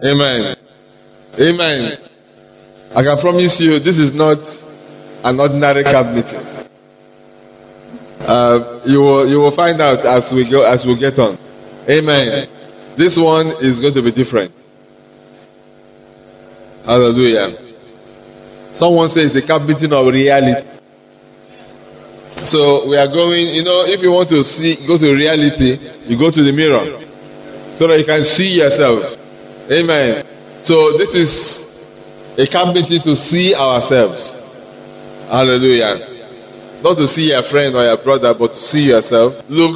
Amen. Amen. I can promise you this is not an ordinary camp meeting. You will find out as we get on. Amen. This one is going to be different. Hallelujah. Someone says it's a camp meeting of reality. So we are going, if you want to go to reality, you go to the mirror so that you can see yourself. Amen. So this is a camp meeting to see ourselves. Hallelujah. Not to see your friend or your brother, but to see yourself. Luke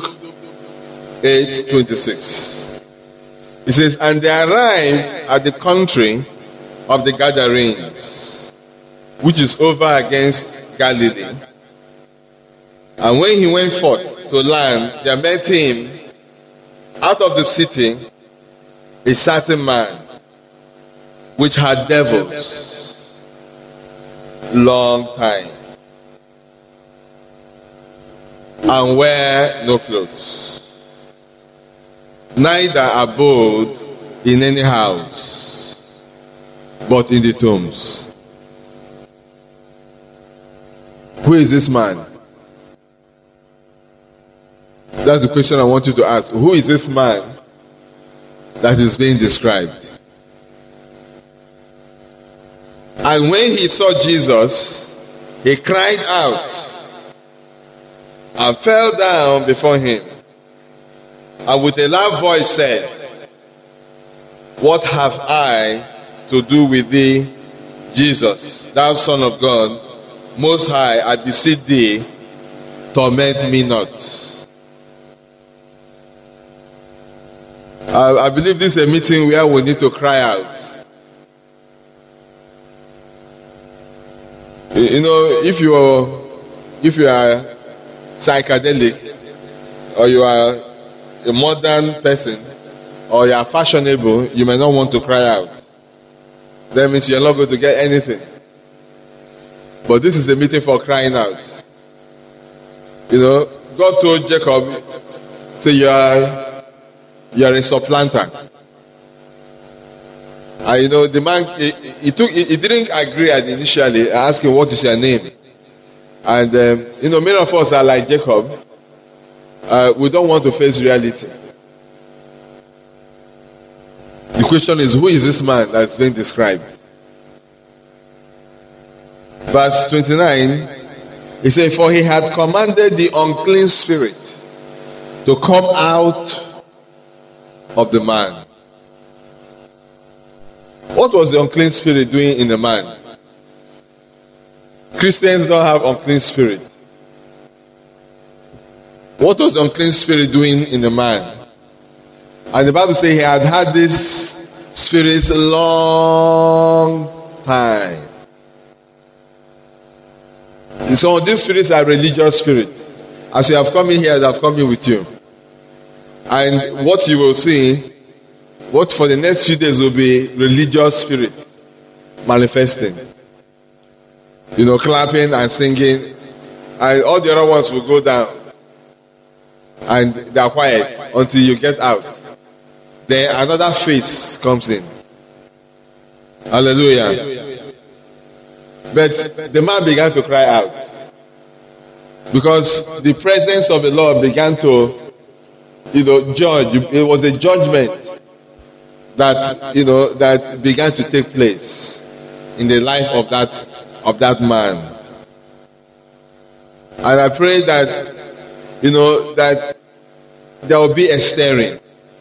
8:26. It says, and they arrived at the country of the Gadarenes, which is over against Galilee. And when he went forth to land, there met him out of the city a certain man which had devils long time, and wear no clothes, neither abode in any house, but in the tombs. Who is this man? That's the question I want you to ask. Who is this man that is being described? And when he saw Jesus, he cried out and fell down before him, and with a loud voice said, what have I to do with thee, Jesus, thou Son of God, Most High? I beseech thee, torment me not. I believe this is a meeting where we need to cry out. If you are psychedelic, or you are a modern person, or you are fashionable, you may not want to cry out. That means you're not going to get anything. But this is a meeting for crying out. God told Jacob, say you are a supplanter. And the man, he didn't agree initially. I asked him, what is your name? And many of us are like Jacob. We don't want to face reality. The question is, who is this man that's being described? Verse 29, he said, for he had commanded the unclean spirit to come out of the man. What was the unclean spirit doing in the man? Christians don't have unclean spirit. What was the unclean spirit doing in the man? And the Bible says he had had this spirit a long time. So these spirits are religious spirits. As you have come in here, they have come in with you. And what you will see, what for the next few days will be religious spirit manifesting. Clapping and singing. And all the other ones will go down. And they are quiet until you get out. Then another face comes in. Hallelujah. But the man began to cry out. Because the presence of the Lord began to judge. It was a judgment that began to take place in the life of that man. And I pray that that there will be a stirring.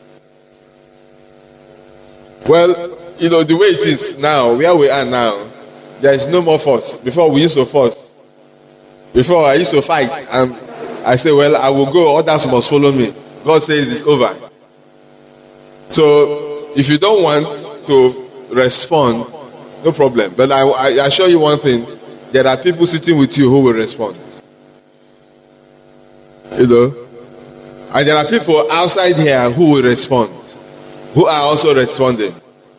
Well, the way it is now, where we are now, there is no more force. Before we used to force. Before I used to fight, and I say, well, I will go, others must follow me. God says it's over. So, if you don't want to respond, no problem. But I assure you one thing, there are people sitting with you who will respond. And there are people outside here who will respond, who are also responding.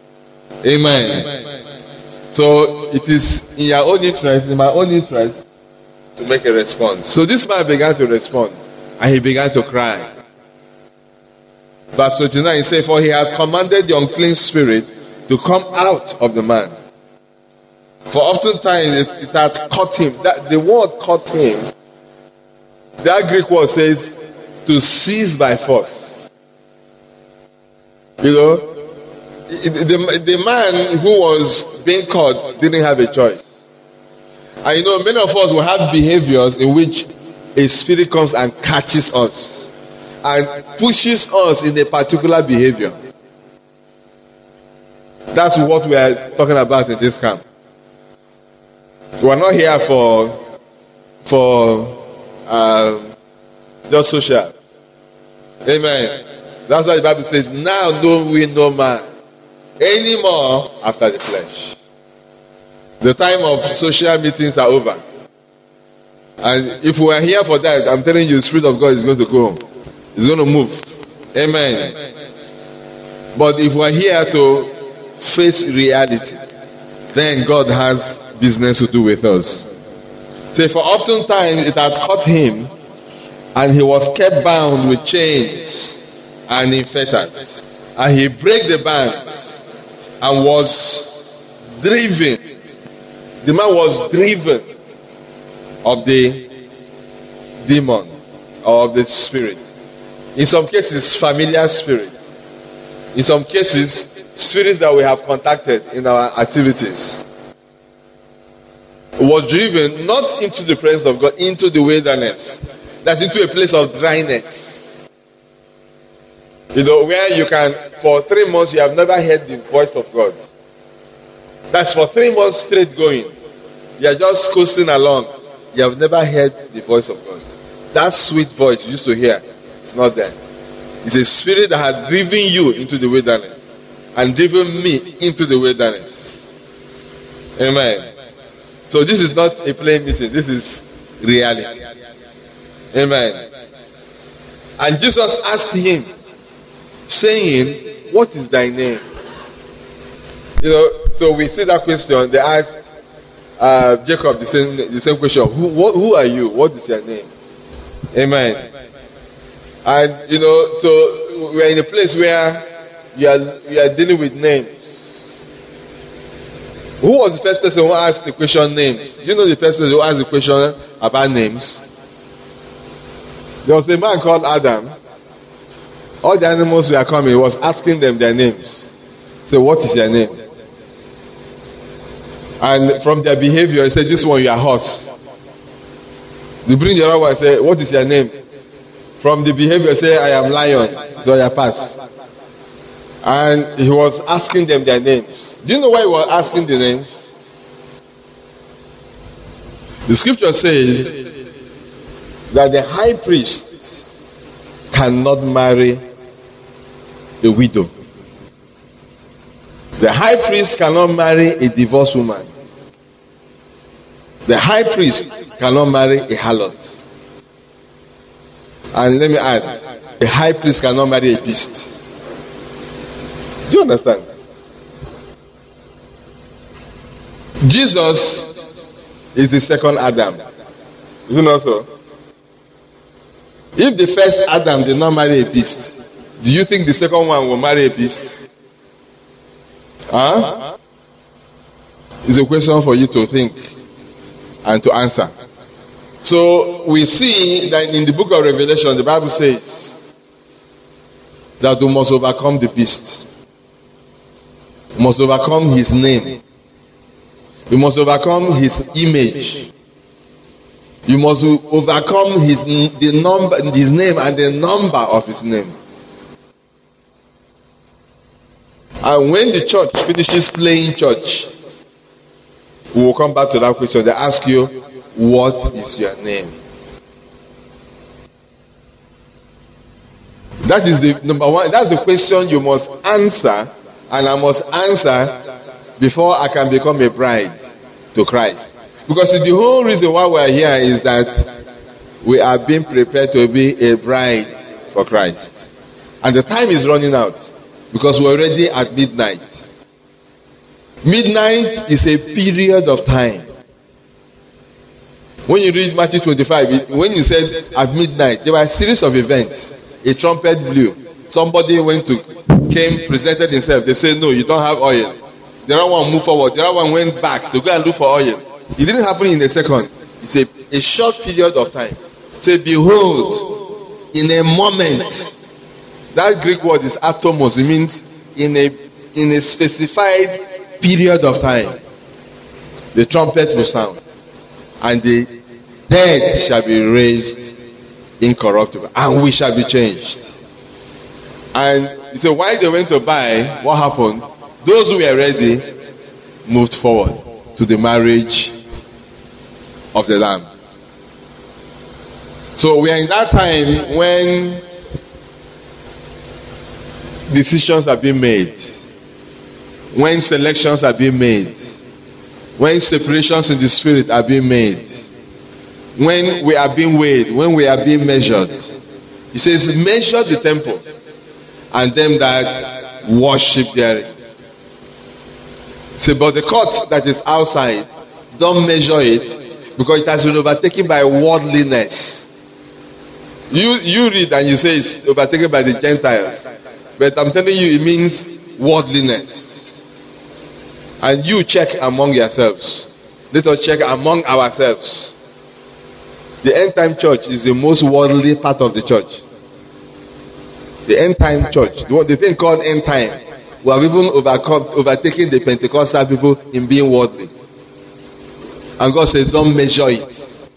Amen. So, it is in your own interest, in my own interest, to make a response. So this man began to respond, and he began to cry. Verse 29 says, for he had commanded the unclean spirit to come out of the man. For oftentimes it had caught him. That the word caught him, that Greek word says to seize by force. You know, the man who was being caught didn't have a choice. And you know, many of us will have behaviors in which a spirit comes and catches us and pushes us in a particular behavior. That's what we are talking about in this camp. We are not here for just social. Amen. That's why the Bible says, now know we no man anymore after the flesh. The time of social meetings are over. And if we are here for that, I'm telling you, the Spirit of God is going to go. It's going to move. Amen. But if we are here to face reality, then God has business to do with us. So for oftentimes it had caught him, and he was kept bound with chains and in fetters. And he brake the bands and was driven. The man was driven of the demon or of the spirit. In some cases, familiar spirits. In some cases, spirits that we have contacted in our activities. Was driven not into the presence of God, into the wilderness. That's into a place of dryness. You know, where you can, for 3 months, you have never heard the voice of God. That's for 3 months straight going. You are just coasting along. You have never heard the voice of God. That sweet voice you used to hear, it's not there. It's a spirit that has driven you into the wilderness and driven me into the wilderness. Amen. So this is not a plain meeting. This is reality. Amen. And Jesus asked him, saying, what is thy name? You know, so we see that question. They asked Jacob the same question. Who are you? What is your name? Amen. And you know, so we are in a place where you are dealing with names. Who was the first person who asked the question names? Do you know the first person who asked the question about names? There was a man called Adam. All the animals were coming. He was asking them their names. So what is your name? And from their behavior, he said, this one, you are horse. You bring the other one and say, what is your name? From the behavior, say, I am lion. So you pass. And he was asking them their names. Do you know why he was asking the names? The scripture says that the high priest cannot marry a widow. The high priest cannot marry a divorced woman. The high priest cannot marry a harlot. And let me add, the high priest cannot marry a beast. Do you understand? Jesus is the second Adam. Is it not so? If the first Adam did not marry a beast, do you think the second one will marry a beast? Huh? It's a question for you to think and to answer. So we see that in the book of Revelation, the Bible says that you must overcome the beast. You must overcome his name. You must overcome his image. You must overcome his name and the number of his name. And when the church finishes playing church, we will come back to that question. They ask you, what is your name? That is the number one. That's the question you must answer, and I must answer before I can become a bride to Christ. Because the whole reason why we are here is that we are being prepared to be a bride for Christ. And the time is running out. Because we're already at midnight. Midnight is a period of time. When you read Matthew 25, when you said at midnight, there were a series of events. A trumpet blew. Somebody came, presented himself. They said, no, you don't have oil. The other one moved forward. The other one went back to go and look for oil. It didn't happen in a second. It's a short period of time. Say, behold, in a moment. That Greek word is atomos. It means in a specified period of time. The trumpet will sound. And the dead shall be raised incorruptible. And we shall be changed. And you say, while they went to buy, what happened? Those who were ready moved forward to the marriage of the Lamb. So we are in that time when decisions are being made, when selections are being made, when separations in the spirit are being made, when we are being weighed, when we are being measured. He says, measure the temple and them that worship therein. Say, but the court that is outside, don't measure it, because it has been overtaken by worldliness. You read and you say it's overtaken by the Gentiles, but I'm telling you it means worldliness. And you check among yourselves. Let us check among ourselves. The end time church is the most worldly part of the church. The end time church, the thing called end time, we have even overtaken the Pentecostal people in being worldly. And God says, don't measure it.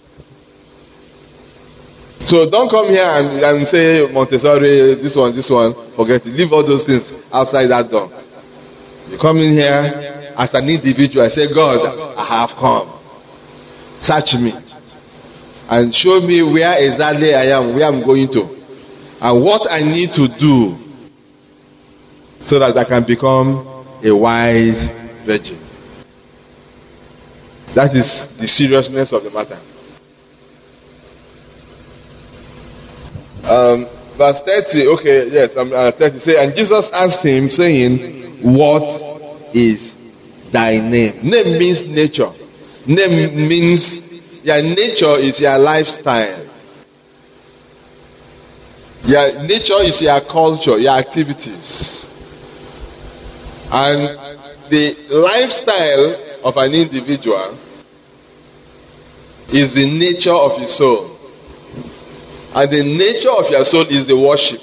So don't come here and say, Montessori, this one, forget it. Leave all those things outside that door. You come in here as an individual, I say, God, I have come. Search me. And show me where exactly I am, where I'm going to. And what I need to do so that I can become a wise virgin. That is the seriousness of the matter. Verse 30, okay, yes, 30 say, and Jesus asked him, saying, what is thy name? Name means nature. Name means your nature is your lifestyle. Your nature is your culture, your activities. And the lifestyle of an individual is the nature of his soul. And the nature of your soul is the worship.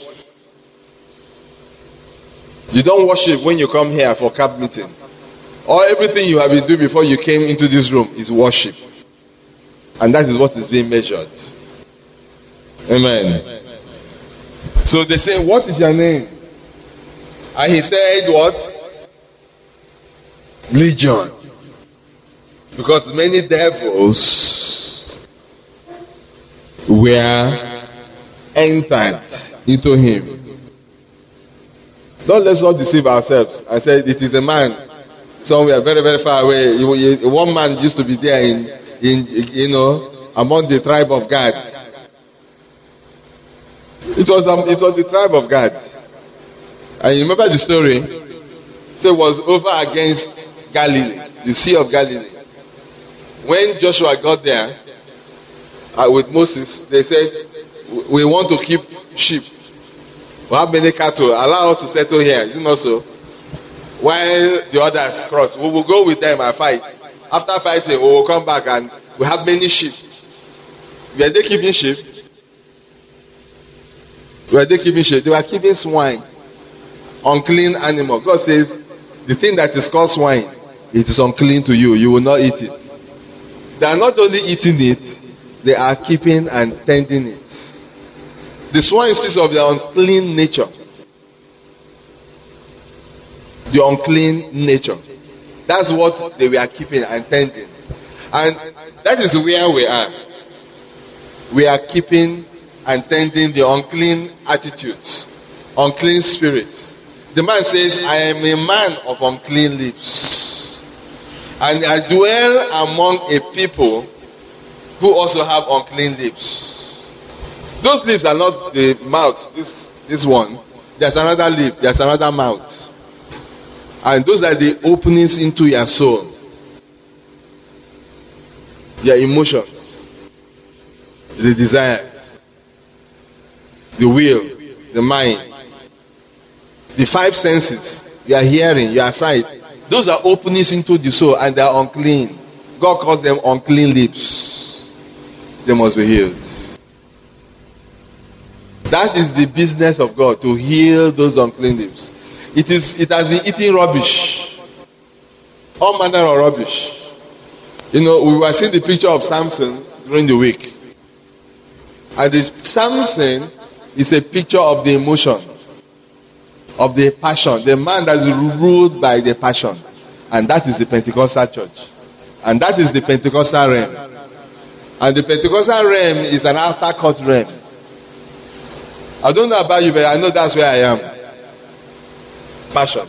You don't worship when you come here for camp meeting. Or everything you have been doing before you came into this room is worship. And that is what is being measured. Amen. So they say, what is your name? And he said, what? Legion. Because many devils were entered into him. Don't let's not deceive ourselves. I said, it is a man somewhere very, very far away. One man used to be there among the tribe of Gad. It was the tribe of Gad. And you remember the story? So it was over against Galilee, the Sea of Galilee. When Joshua got there with Moses, they said, we want to keep sheep. We have many cattle. Allow us to settle here. Is it not so? While the others cross, we will go with them and fight. After fighting, we will come back and we have many sheep. Were they keeping sheep? Were they keeping sheep? They were keeping swine. Unclean animal. God says, the thing that is called swine, it is unclean to you. You will not eat it. They are not only eating it, they are keeping and tending it. The swine speaks of their unclean nature. The unclean nature. That's what they were keeping and tending. And that is where we are. We are keeping and tending the unclean attitudes, unclean spirits. The man says, I am a man of unclean lips. And I dwell among a people who also have unclean lips. Those lips are not the mouth, this one. There's another lip, there's another mouth. And those are the openings into your soul. Your emotions. The desires. The will. The mind. The five senses. Your hearing, your sight. Those are openings into the soul and they are unclean. God calls them unclean lips. They must be healed. That is the business of God, to heal those unclean lips. It has been eating rubbish. All manner of rubbish. You know, we were seeing the picture of Samson during the week. And Samson is a picture of the emotion, of the passion. The man that is ruled by the passion. And that is the Pentecostal church. And that is the Pentecostal realm. And the Pentecostal realm is an after-court realm. I don't know about you, but I know that's where I am. Passions.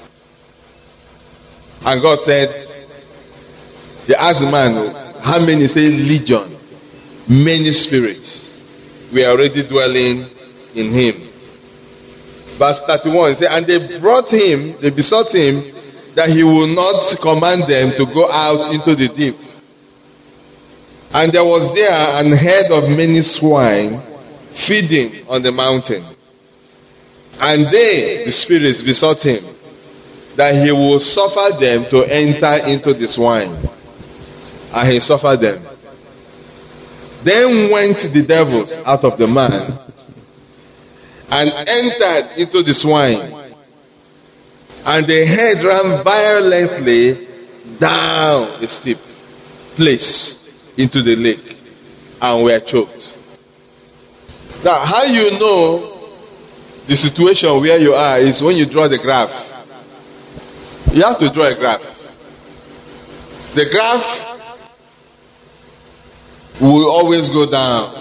And God said, He asked the man, how many? Say legion. Many spirits were already dwelling in him. Verse 31 says, and they besought him that he would not command them to go out into the deep. And there was there an herd of many swine feeding on the mountain. And they, the spirits, besought him that he would suffer them to enter into the swine. And he suffered them. Then went the devils out of the man and entered into the swine. And the herd ran violently down a steep place into the lake and were choked. Now, how you know the situation where you are is when you draw the graph. You have to draw a graph. The graph will always go down.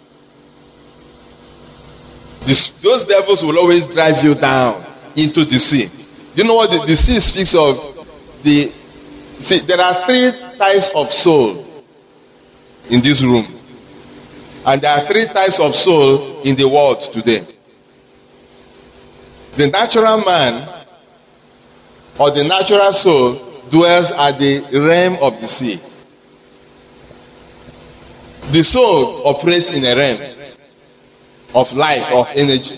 Those devils will always drive you down into the sea. You know what the sea speaks of? There are three types of soul in this room. And there are three types of soul in the world today. The natural man or the natural soul dwells at the realm of the sea. The soul operates in a realm of life, of energy.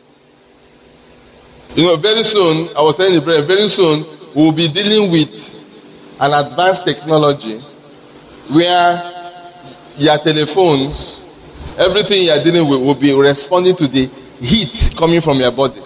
You know, very soon, I was telling you, very soon, we will be dealing with an advanced technology where your telephones, everything you are dealing with will be responding to the heat coming from your body.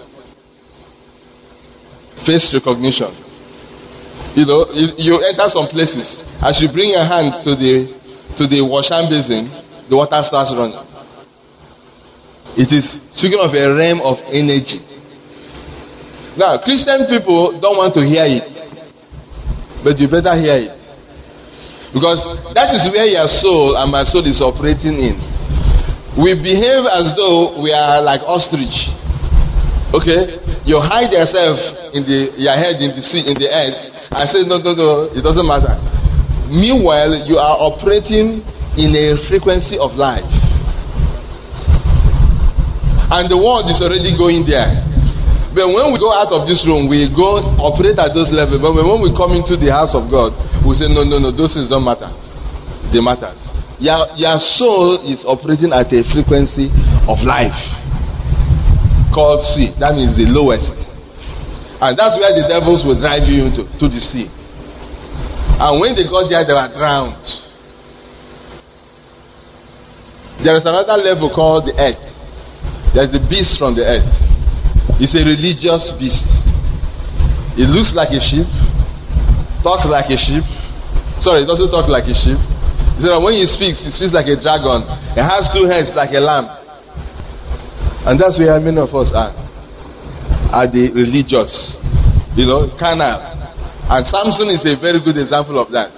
Face recognition. You know, you enter some places, as you bring your hand to the wash hand basin, the water starts running. It is speaking of a realm of energy. Now, Christian people don't want to hear it, but you better hear it. Because that is where your soul and my soul is operating in. We behave as though we are like ostrich. Okay? You hide yourself in your head in the sea, in the earth, and say, no, it doesn't matter. Meanwhile, you are operating in a frequency of life. And the world is already going there. But when we go out of this room, we go operate at those levels. But when we come into the house of God, we say, no, those things don't matter. They matter. Your soul is operating at a frequency of life called sea. That means the lowest. And that's where the devils will drive you into the sea. And when they got there, they were drowned. There is another level called the earth. There's the beast from the earth. It's a religious beast. It looks like a sheep, talks like a sheep. Sorry, it doesn't talk like a sheep. So that when he speaks like a dragon. It has two heads like a lamb. And that's where many of us are the religious, carnal. And Samson is a very good example of that.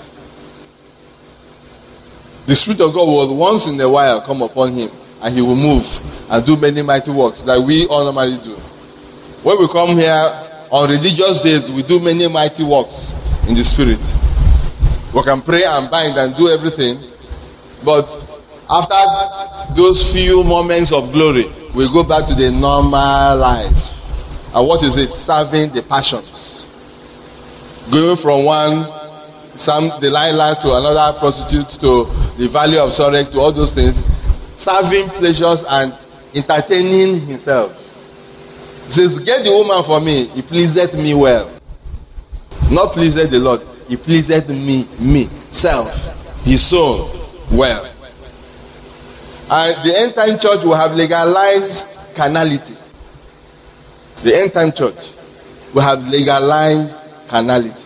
The Spirit of God will once in a while come upon him, and he will move and do many mighty works that we all normally do. When we come here on religious days, we do many mighty works in the Spirit. We can pray and bind and do everything. But after those few moments of glory, we go back to the normal life. And what is it? Serving the passions. Going from some Delilah to another prostitute to the Valley of Sorek to all those things. Serving pleasures and entertaining himself. He says, get the woman for me. He pleaseth me well. Not pleaseth the Lord. He pleaseth me, self, his soul, well. And the end time church will have legalized carnality. The end time church will have legalized carnality.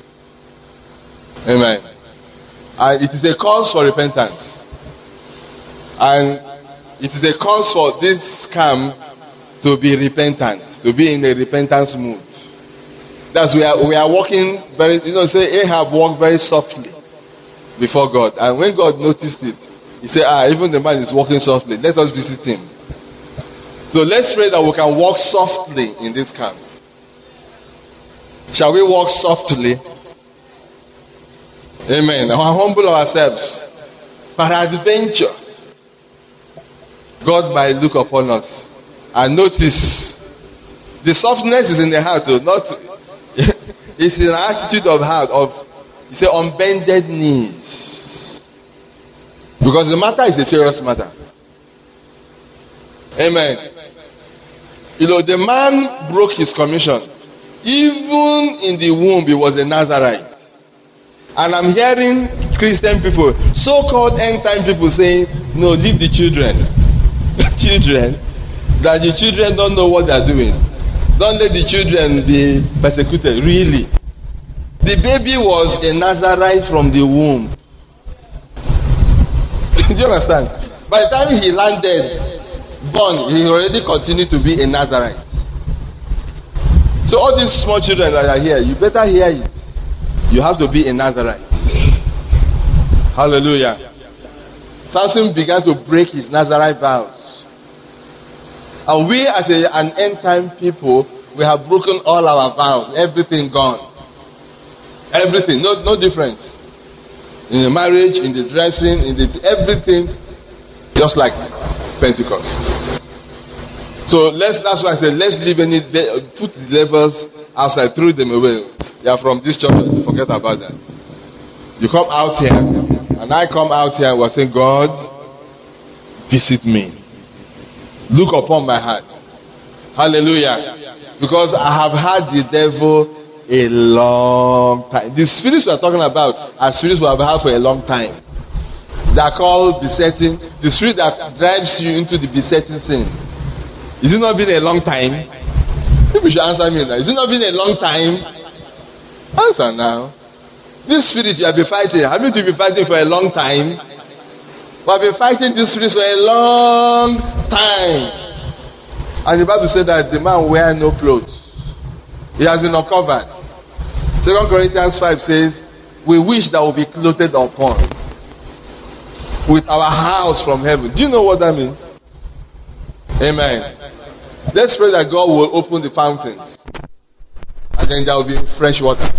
Amen. And it is a cause for repentance. And it is a cause for this camp to be repentant, to be in a repentance mood. That's we are walking very, say Ahab walked very softly before God. And when God noticed it, he said, even the man is walking softly. Let us visit him. So let's pray that we can walk softly in this camp. Shall we walk softly? Amen. And humble ourselves. Peradventure, God might look upon us and notice. The softness is in the heart, not it's an attitude of heart of, you say, on bended knees. Because the matter is a serious matter. Amen. The man broke his commission. Even in the womb, he was a Nazarite. And I'm hearing Christian people, so-called end-time people saying, no, leave the children. Children, that the children don't know what they're doing. Don't let the children be persecuted. Really. The baby was a Nazarite from the womb. Do you understand? By the time he landed, born, he already continued to be a Nazarite. So all these small children that are here, you better hear it. You have to be a Nazarite. Hallelujah. Samson began to break his Nazarite vows. And we as an end time people, we have broken all our vows. Everything gone. Everything. No difference. In the marriage, in the dressing, everything. Just like Pentecost. So that's why I said, let's leave put the labels outside, throw them away. They are from this church, forget about that. You come out here, and I come out here and we're saying, God, visit me. Look upon my heart. Hallelujah. Because I have had the devil a long time. The spirits we are talking about are spirits we have had for a long time. They are called besetting. The spirit that drives you into the besetting sin. Is it not been a long time? People should answer me now. Is it not been a long time? Answer now. This spirit you have been fighting, haven't you been fighting for a long time? We have been fighting this spirit for a long time. And the Bible said that the man wear no clothes. He has been uncovered. 2 Corinthians 5 says, we wish that we'll be clothed upon with our house from heaven. Do you know what that means? Amen. Let's pray that God will open the fountains. And then there will be fresh waters.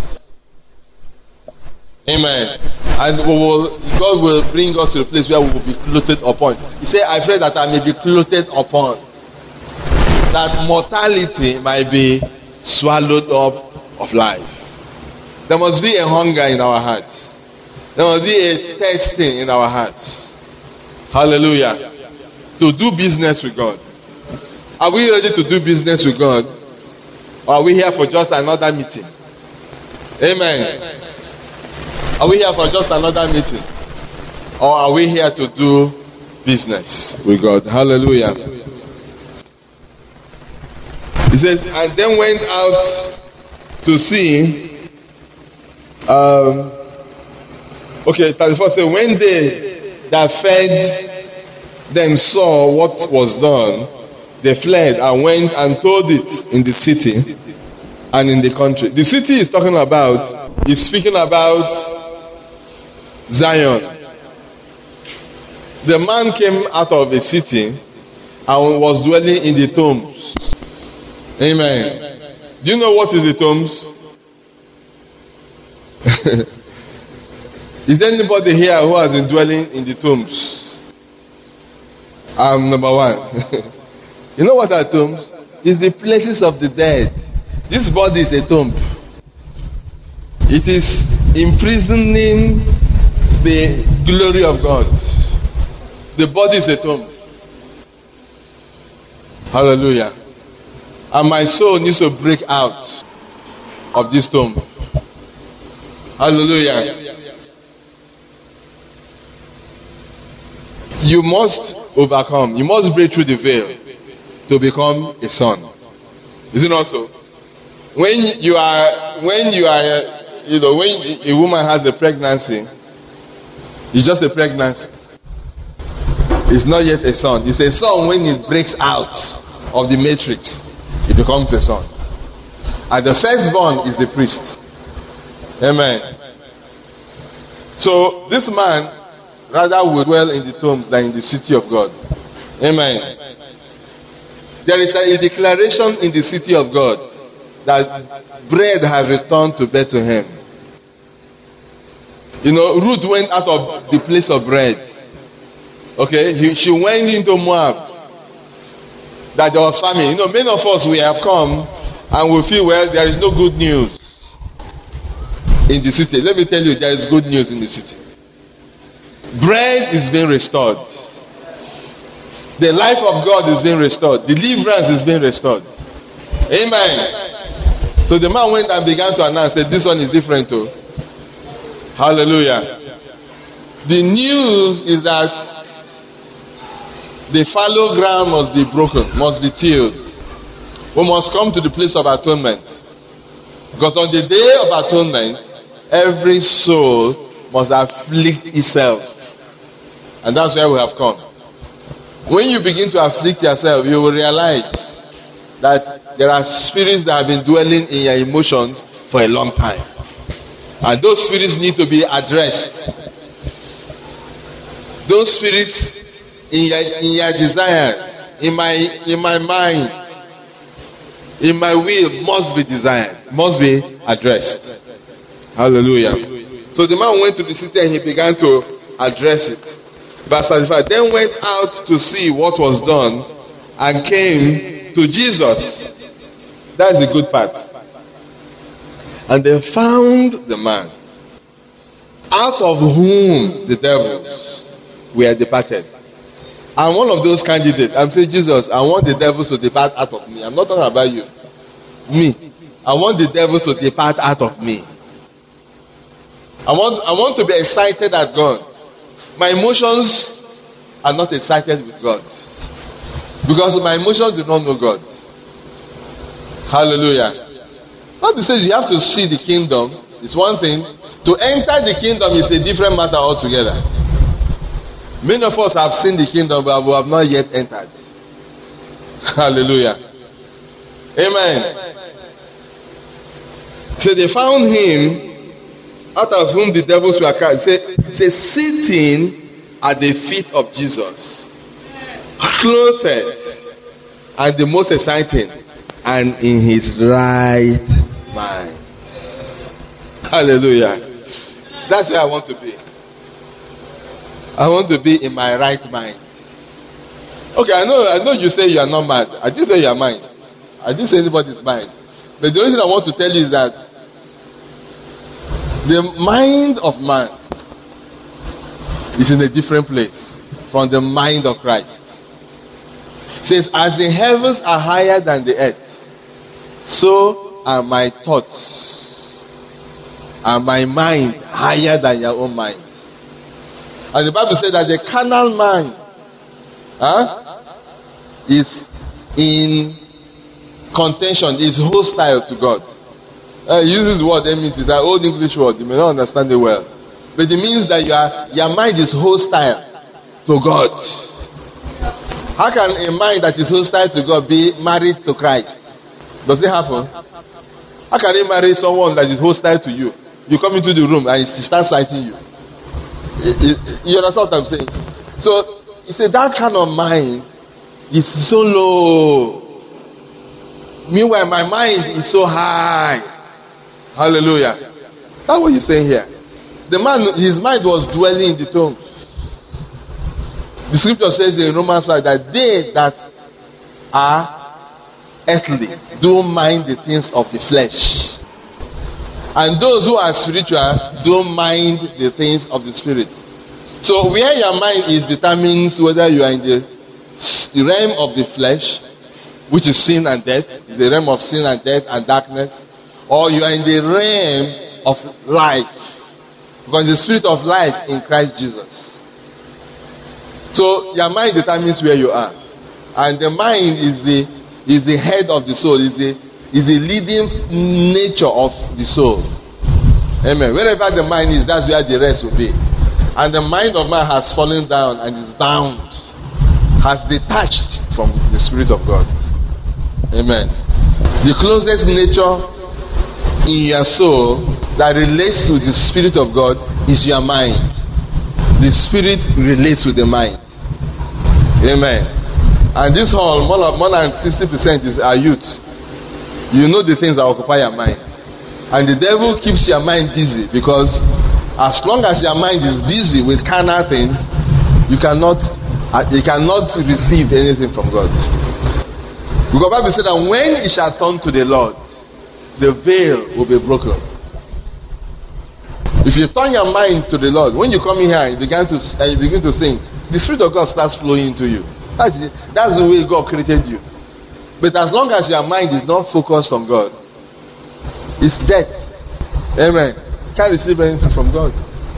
Amen. And God will bring us to a place where we will be clothed upon. He said, I pray that I may be clothed upon. That mortality might be swallowed up of life. There must be a hunger in our hearts. There must be a thirsting in our hearts. Hallelujah. To do business with God. Are we ready to do business with God? Or are we here for just another meeting? Amen. Are we here for just another meeting? Or are we here to do business with God? Hallelujah. He says, and then went out to see. 34 says, when they that fed them saw what was done, they fled and went and told it in the city and in the country. The city is speaking about Zion. The man came out of a city and was dwelling in the tombs. Amen. Do you know what is the tombs? Is there anybody here who has been dwelling in the tombs? I'm number one. You know what are tombs? It's the places of the dead. This body is a tomb. It is imprisoning the glory of God. The body is a tomb. Hallelujah. And my soul needs to break out of this tomb. Hallelujah. You must overcome. You must break through the veil to become a son. Is it not so? When when a woman has a pregnancy, it's just a pregnancy. It's not yet a son. It's a son when it breaks out of the matrix. It becomes a son. And the firstborn is the priest. Amen. So this man rather would dwell in the tombs than in the city of God. Amen. There is a declaration in the city of God that bread has returned to Bethlehem. You know, Ruth went out of the place of bread. Okay, she went into Moab. That there was famine. You know, many of us, we have come and we feel, well, there is no good news in the city. Let me tell you, there is good news in the city. Bread is being restored. The life of God is being restored. Deliverance is being restored. Amen. So the man went and began to announce that this one is different too. Hallelujah. The news is that the fallow ground must be broken, must be tilled. We must come to the place of atonement. Because on the day of atonement, every soul must afflict itself. And that's where we have come. When you begin to afflict yourself, you will realize that there are spirits that have been dwelling in your emotions for a long time. And those spirits need to be addressed. Those spirits in your desires, in my mind, in my will must be desired, must be addressed. Hallelujah. So the man went to the city and he began to address it. Verse 35. Then went out to see what was done and came to Jesus. That's the good part. And they found the man, out of whom the devils were departed. I'm one of those candidates. I'm saying, Jesus, I want the devils to depart out of me. I'm not talking about you. Me. I want the devils to depart out of me. I want to be excited at God. My emotions are not excited with God. Because my emotions do not know God. Hallelujah. Bible says you have to see the kingdom. It's one thing. To enter the kingdom is a different matter altogether. Many of us have seen the kingdom, but we have not yet entered. Hallelujah. Amen. So they found him, out of whom the devils were cast. Say sitting at the feet of Jesus, clothed, and the most exciting, and in his right mind. Hallelujah. That's where I want to be. I want to be in my right mind. Okay, I know you say you are not mad. I didn't say you are mine. I didn't say anybody's mind. But the only thing I want to tell you is that the mind of man is in a different place from the mind of Christ. It says, as the heavens are higher than the earth, so are my thoughts and my mind higher than your own mind. And the Bible says that the carnal mind is in contention, is hostile to God. It uses the word, it's an old English word, you may not understand it well. But it means that your mind is hostile to God. How can a mind that is hostile to God be married to Christ? Does it happen? How can you marry someone that is hostile to you? You come into the room and he starts fighting you. You understand what I'm saying? So, he said that kind of mind is so low. Meanwhile, my mind is so high. Hallelujah. That's what he's saying here. The man, his mind was dwelling in the tomb. The scripture says in Romans 5 that they that are earthly don't mind the things of the flesh. And those who are spiritual don't mind the things of the spirit. So where your mind is determines whether you are in the realm of the flesh which is sin and death, the realm of sin and death and darkness, or you are in the realm of life, because the spirit of life in Christ Jesus. So your mind determines where you are, and the mind is the head of the soul, is the leading nature of the soul. Amen. Wherever the mind is, that's where the rest will be. And the mind of man has fallen down and is bound, has detached from the Spirit of God. Amen. The closest nature in your soul that relates to the Spirit of God is your mind. The Spirit relates with the mind. Amen. And this whole more than 60% is our youth. You know the things that occupy your mind. And the devil keeps your mind busy, because as long as your mind is busy with carnal things, you cannot receive anything from God. Because the Bible said that when it shall turn to the Lord, the veil will be broken. If you turn your mind to the Lord, when you come in here and you begin to sing, the Spirit of God starts flowing into you. That's the way God created you. But as long as your mind is not focused on God, it's death. Amen. Can't receive anything from God.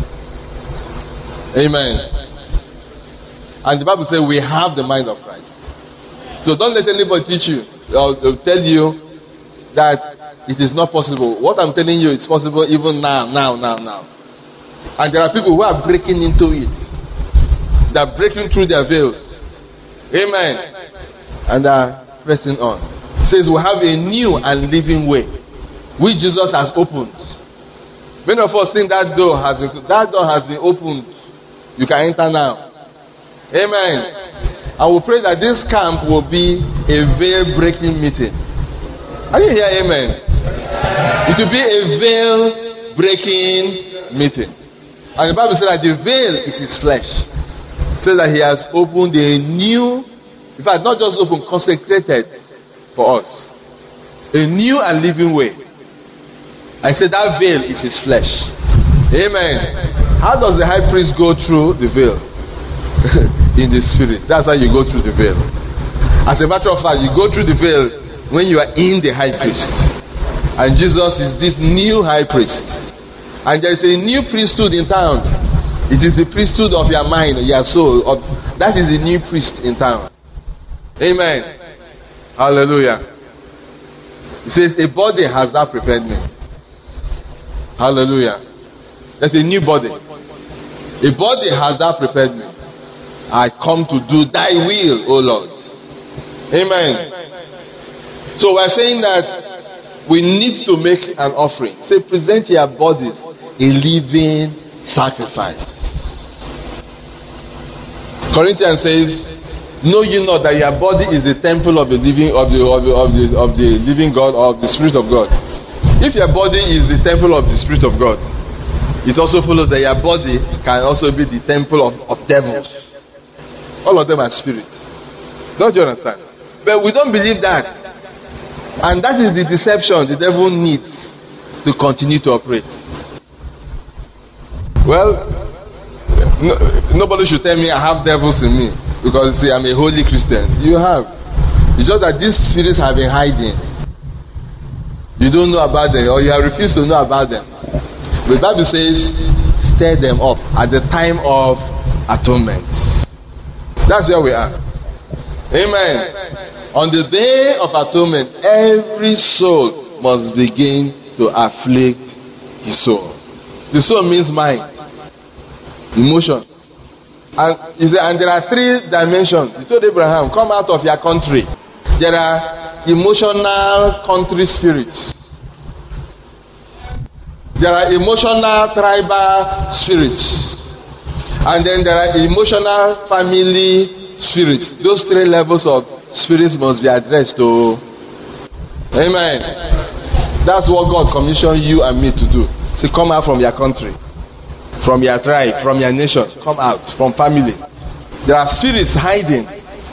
Amen. And the Bible says we have the mind of Christ. So don't let anybody teach you or tell you that it is not possible. What I'm telling you is possible even now. And there are people who are breaking into it. They are breaking through their veils. Amen. And are pressing on. It says we have a new and living way, which Jesus has opened. Many of us think that door has been opened. You can enter now. Amen. I will pray that this camp will be a veil breaking meeting. Are you here? Amen. It will be a veil breaking meeting. And the Bible says that the veil is his flesh. It says that he has opened a new, in fact, not just opened, consecrated for us, a new and living way. I said that veil is his flesh. Amen. How does the high priest go through the veil? In the spirit. That's how you go through the veil. As a matter of fact, you go through the veil when you are in the high priest. And Jesus is this new high priest. And there is a new priesthood in town. It is the priesthood of your mind, your soul. That is the new priest in town. Amen. Hallelujah. It says a body has that prepared me. Hallelujah. There's a new body. A body has that prepared me. I come to do thy will, O Lord. Amen. So we're saying that we need to make an offering. Say, present your bodies a living sacrifice. Corinthians says, know you not that your body is the temple of the living living God, or of the Spirit of God. If your body is the temple of the Spirit of God, it also follows that your body can also be the temple of devils. All of them are spirits. Don't you understand? But we don't believe that. And that is the deception the devil needs to continue to operate. Well, nobody should tell me I have devils in me, because see, I'm a holy Christian. You have. It's just that these spirits have been hiding. You don't know about them, or you have refused to know about them. The Bible says, stir them up at the time of atonement. That's where we are. Amen. On the day of atonement, every soul must begin to afflict his soul. The soul means mind, emotions. And there are three dimensions. He told Abraham, come out of your country. There are emotional country spirits. There are emotional tribal spirits. And then there are emotional family spirits. Those three levels of spirits must be addressed to. Amen. That's what God commissioned you and me to do. So come out from your country, from your tribe, from your nation. Come out from family. There are spirits hiding.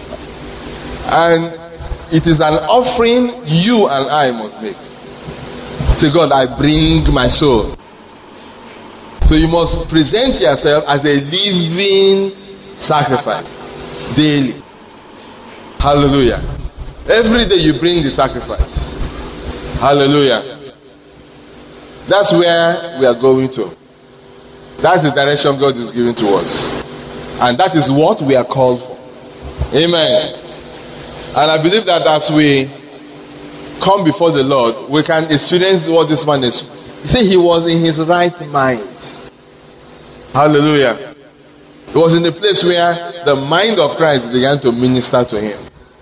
And it is an offering you and I must make. Say, God, I bring my soul. So you must present yourself as a living sacrifice daily. Hallelujah. Every day you bring the sacrifice. Hallelujah. That's where we are going to. That's the direction God is giving to us. And that is what we are called for. Amen. And I believe that as we come before the Lord, we can experience what this man is. You see, he was in his right mind. Hallelujah. He was in a place where the mind of Christ began to minister to him.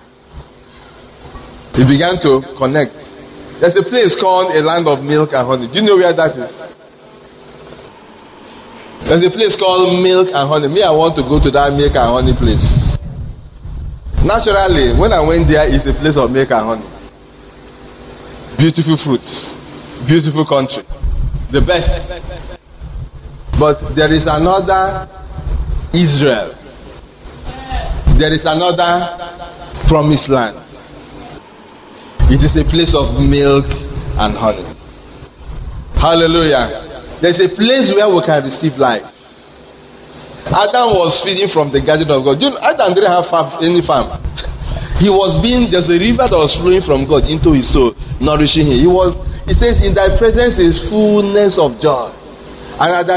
He began to connect. There's a place called a land of milk and honey. Do you know where that is? There's a place called milk and honey. Me, I want to go to that milk and honey place. Naturally, when I went there, it's a place of milk and honey. Beautiful fruits. Beautiful country. The best. But there is another Israel. There is another promised land. It is a place of milk and honey. Hallelujah. There's a place where we can receive life. Adam was feeding from the garden of God. Adam didn't have any farm. There's a river that was flowing from God into his soul, nourishing him. He says, in thy presence is fullness of joy. And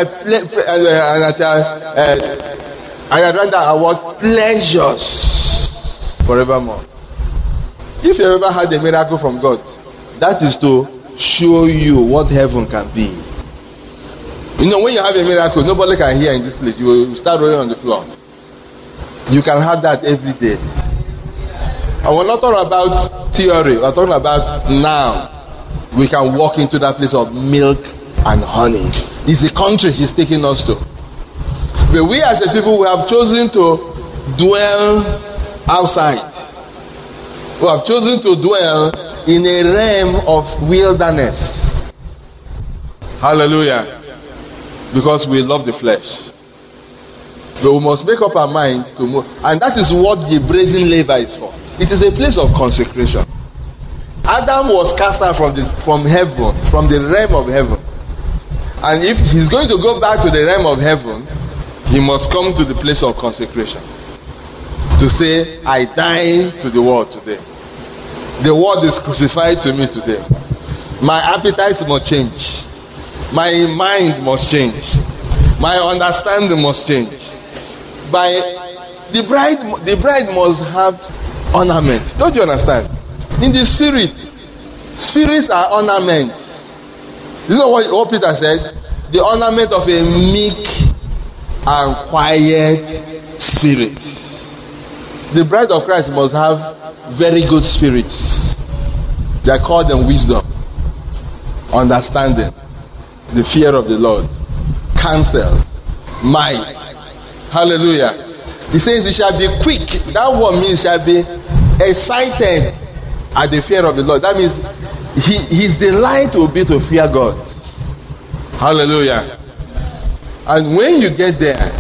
at our pleasures forevermore. If you ever had a miracle from God, that is to show you what heaven can be. You know, when you have a miracle, nobody can hear in this place. You will start rolling on the floor. You can have that every day. And we're not talking about theory. We're talking about now. We can walk into that place of milk and honey. It's the country He's taking us to. But we as a people, we have chosen to dwell outside. We have chosen to dwell in a realm of wilderness. Hallelujah. Because we love the flesh. But we must make up our mind to move. And that is what the brazen laver is for. It is a place of consecration. Adam was cast out from heaven, from the realm of heaven. And if he's going to go back to the realm of heaven, he must come to the place of consecration. To say, I die to the world today. The world is crucified to me today. My appetite must change. My mind must change. My understanding must change. The bride must have ornament. Don't you understand? In the spirit, spirits are ornaments. You know what Peter said? The ornament of a meek and quiet spirit. The bride of Christ must have very good spirits. They are called them wisdom, understanding, the fear of the Lord, counsel, might. Hallelujah. He says, "He shall be quick." That word means shall be excited at the fear of the Lord. That means his delight will be to fear God. Hallelujah. And when you get there,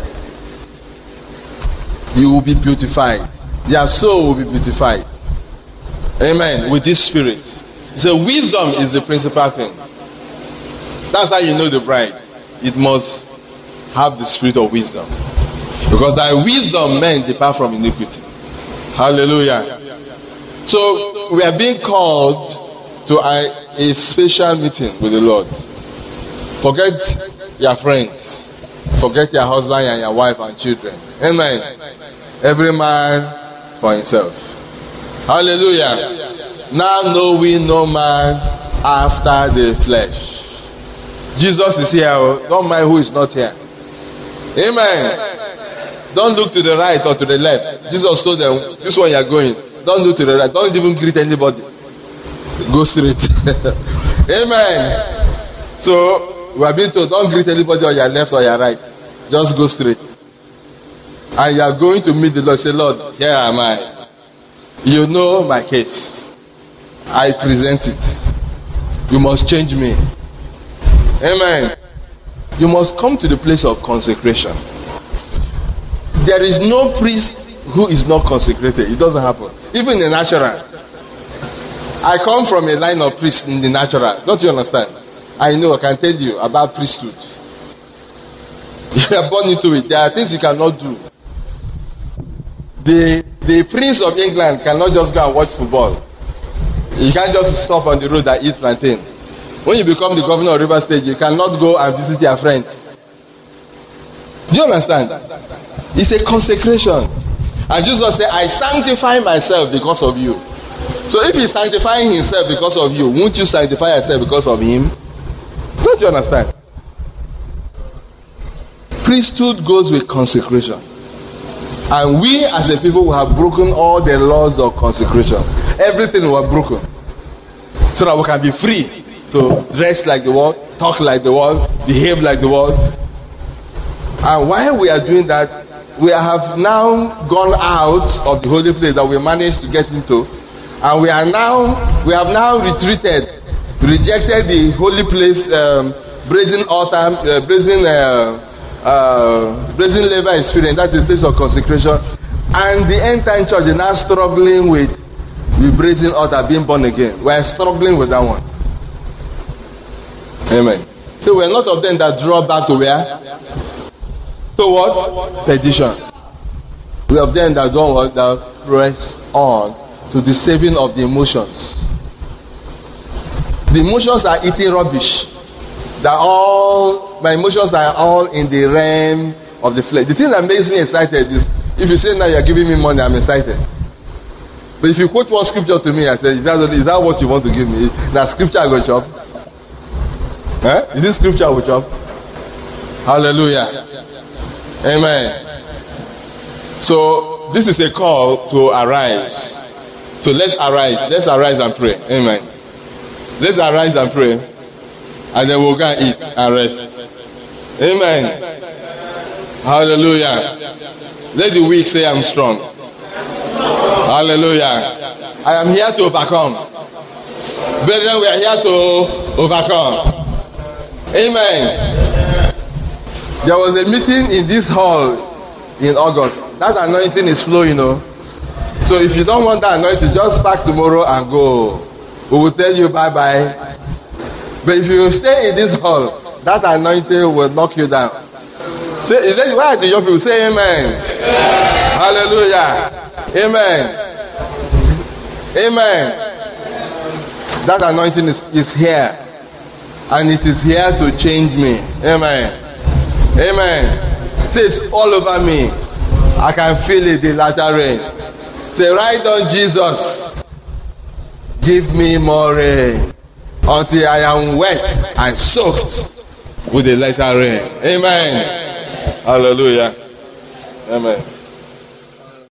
you will be beautified. Your soul will be beautified. Amen. With this spirit. So wisdom is the principal thing. That's how you know the bride. It must have the spirit of wisdom. Because thy wisdom men depart from iniquity. Hallelujah. So we are being called to a special meeting with the Lord. Forget your friends. Forget your husband and your wife and children. Amen. Every man for himself. Hallelujah. Now know we no man after the flesh. Jesus is here. Don't mind who is not here. Amen. Don't look to the right or to the left. Jesus told them, this one you are going. Don't look to the right. Don't even greet anybody. Go straight. Amen. So we are being told, don't greet anybody on your left or your right. Just go straight. And you are going to meet the Lord. Say, Lord, here am I. You know my case. I present it. You must change me. Amen. You must come to the place of consecration. There is no priest who is not consecrated. It doesn't happen. Even in the natural. I come from a line of priests in the natural. Don't you understand? I know, I can tell you about priesthood. You are born into it. There are things you cannot do. The The Prince of England cannot just go and watch football. You can't just stop on the road and eat plantain. When you become the governor of River State, you cannot go and visit your friends. Do you understand? It's a consecration. And Jesus said, I sanctify myself because of you. So if he's sanctifying himself because of you, won't you sanctify yourself because of him? Don't you understand? Priesthood goes with consecration. And we as a people have broken all the laws of consecration. Everything was broken. So that we can be free to dress like the world, talk like the world, behave like the world. And while we are doing that, we have now gone out of the holy place that we managed to get into. And we have now retreated, rejected the holy place, brazen altar, brazen laver experience. That is the place of consecration. And the end time church is now struggling with the brazen altar, being born again. We are struggling with that one. Amen. So we are not of them that draw back to where? To what? Perdition. We are of them that don't want that press on to the saving of the emotions. The emotions are eating rubbish. My emotions are all in the realm of the flesh. The thing that makes me excited is if you say now you're giving me money, I'm excited. But if you quote one scripture to me, I say, is that what you want to give me? That scripture I go chop? Is this scripture I will chop? Hallelujah. Amen. So this is a call to arise. So let's arise. Let's arise and pray. Amen. Let's arise and pray. And then we'll go and eat and rest. Amen. Hallelujah. Let the weak say I'm strong. Hallelujah. I am here to overcome. Brethren, we are here to overcome. Amen. There was a meeting in this hall in August. That anointing is flowing, So if you don't want that anointing, just pack tomorrow and go. We will tell you bye-bye. But if you stay in this hall, that anointing will knock you down. Why do young people say amen? Hallelujah. Amen. Amen. That anointing is here. And it is here to change me. Amen. Amen. Say it's all over me. I can feel it, the latter rain. Say, right on Jesus. Give me more rain. Until I am wet and soaked with the latter rain. Amen. Hallelujah. Amen.